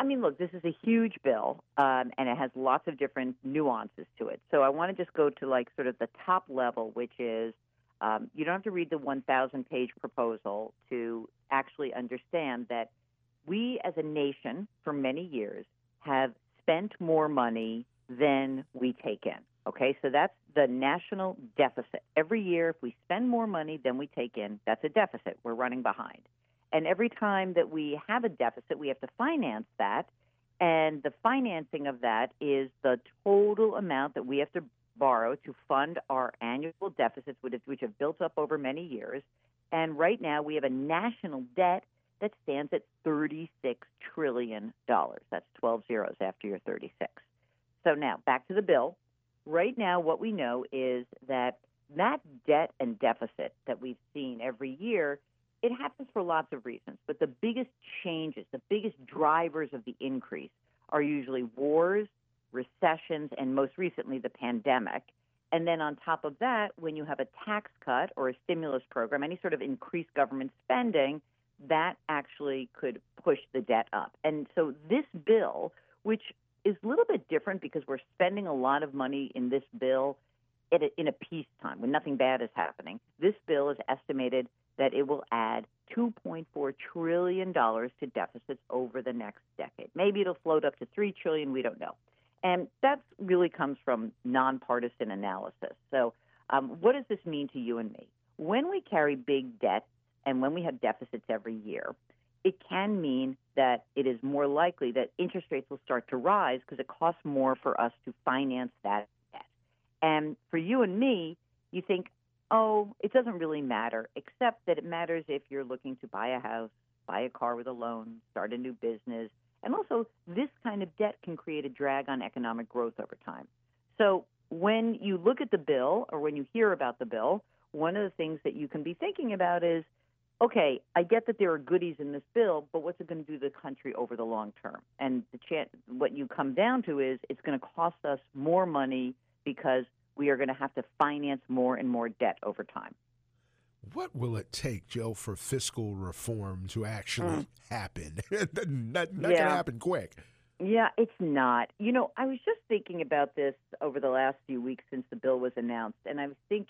mean, look, this is a huge bill, and it has lots of different nuances to it. So I want to just go to like sort of the top level, which is you don't have to read the 1,000-page proposal to actually understand that we as a nation for many years have spent more money than we take in. Okay, so that's the national deficit. Every year, if we spend more money than we take in, that's a deficit. We're running behind. And every time that we have a deficit, we have to finance that. And the financing of that is the total amount that we have to borrow to fund our annual deficits, which have built up over many years. And right now, we have a national debt that stands at $36 trillion. That's 12 zeros after your 36. So now, back to the bill. Right now, what we know is that debt and deficit that we've seen every year, it happens for lots of reasons. But the biggest changes, the biggest drivers of the increase are usually wars, recessions, and most recently the pandemic. And then on top of that, when you have a tax cut or a stimulus program, any sort of increased government spending, that actually could push the debt up. And so this bill, which is a little bit different because we're spending a lot of money in this bill in a peacetime when nothing bad is happening. This bill is estimated that it will add $2.4 trillion to deficits over the next decade. Maybe it'll float up to $3 trillion, we don't know. And that really comes from nonpartisan analysis. So what does this mean to you and me? When we carry big debt and when we have deficits every year, it can mean that it is more likely that interest rates will start to rise because it costs more for us to finance that debt. And for you and me, you think, oh, it doesn't really matter, except that it matters if you're looking to buy a house, buy a car with a loan, start a new business. And also, this kind of debt can create a drag on economic growth over time. So when you look at the bill or when you hear about the bill, one of the things that you can be thinking about is, okay, I get that there are goodies in this bill, but what's it going to do to the country over the long term? And what you come down to is it's going to cost us more money because we are going to have to finance more and more debt over time. What will it take, Joe, for fiscal reform to actually happen? Not going to happen quick. Yeah, it's not. You know, I was just thinking about this over the last few weeks since the bill was announced, and I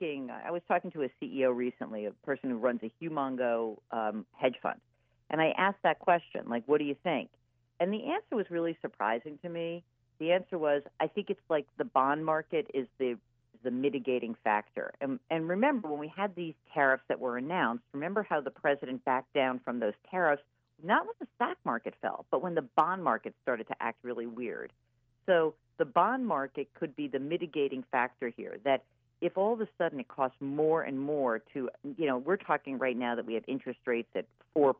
was talking to a CEO recently, a person who runs a humongo hedge fund, and I asked that question, like, what do you think? And the answer was really surprising to me. The answer was, I think it's like the bond market is the mitigating factor. And remember, when we had these tariffs that were announced, remember how the president backed down from those tariffs, not when the stock market fell, but when the bond market started to act really weird. So the bond market could be the mitigating factor here, that if all of a sudden it costs more and more to, we're talking right now that we have interest rates at 4% or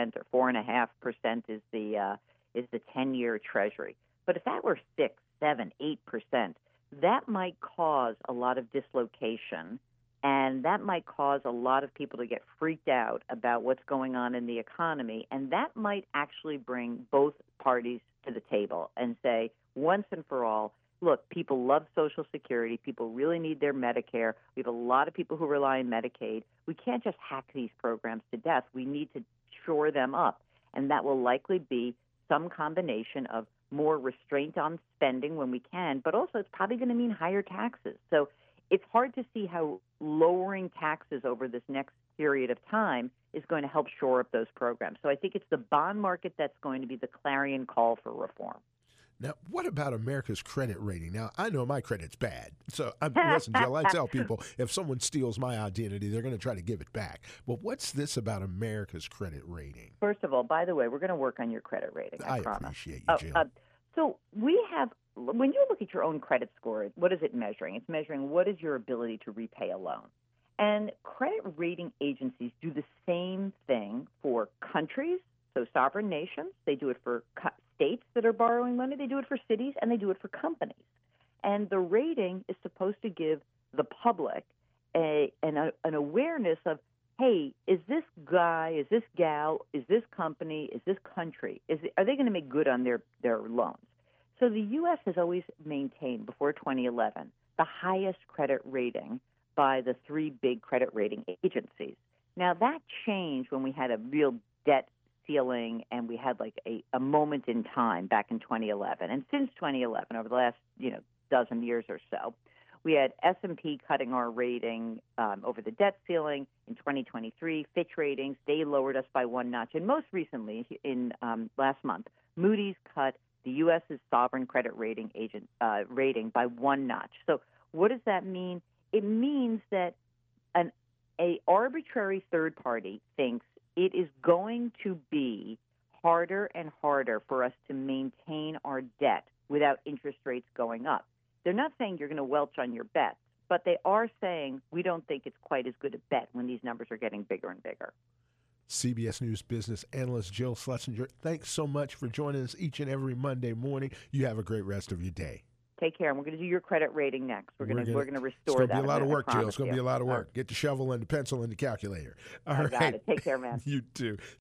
4.5% is the 10-year Treasury. But if that were 6, 7, 8%, that might cause a lot of dislocation, and that might cause a lot of people to get freaked out about what's going on in the economy, and that might actually bring both parties to the table and say, once and for all, look, people love Social Security. People really need their Medicare. We have a lot of people who rely on Medicaid. We can't just hack these programs to death. We need to shore them up, and that will likely be some combination of more restraint on spending when we can, but also it's probably going to mean higher taxes. So it's hard to see how lowering taxes over this next period of time is going to help shore up those programs. So I think it's the bond market that's going to be the clarion call for reform. Now, what about America's credit rating? Now, I know my credit's bad. So, listen, Jill, I tell people if someone steals my identity, they're going to try to give it back. But what's this about America's credit rating? First of all, by the way, we're going to work on your credit rating. I promise. Appreciate you, Jill. So we have, when you look at your own credit score, what is it measuring? It's measuring what is your ability to repay a loan. And credit rating agencies do the same thing for countries, so sovereign nations. They do it for states that are borrowing money. They do it for cities, and they do it for companies. And the rating is supposed to give the public an awareness of, hey, is this guy, is this gal, is this company, is this country, are they going to make good on their loans? So the U.S. has always maintained, before 2011, the highest credit rating by the three big credit rating agencies. Now, that changed when we had a real debt ceiling, and we had like a moment in time back in 2011. And since 2011, over the last dozen years or so, we had S&P cutting our rating over the debt ceiling. In 2023, Fitch Ratings, they lowered us by one notch. And most recently, in last month, Moody's cut the U.S.'s sovereign credit rating rating by one notch. So what does that mean? It means that an arbitrary third party thinks it is going to be harder and harder for us to maintain our debt without interest rates going up. They're not saying you're going to welch on your bets, but they are saying we don't think it's quite as good a bet when these numbers are getting bigger and bigger. CBS News business analyst Jill Schlesinger, thanks so much for joining us each and every Monday morning. You have a great rest of your day. Take care, and we're going to do your credit rating next. We're going to restore that. It's going to be a lot of work, Jill. It's going to be a lot of work. Get the shovel and the pencil and the calculator. All right. Got it. Take care, man. You too.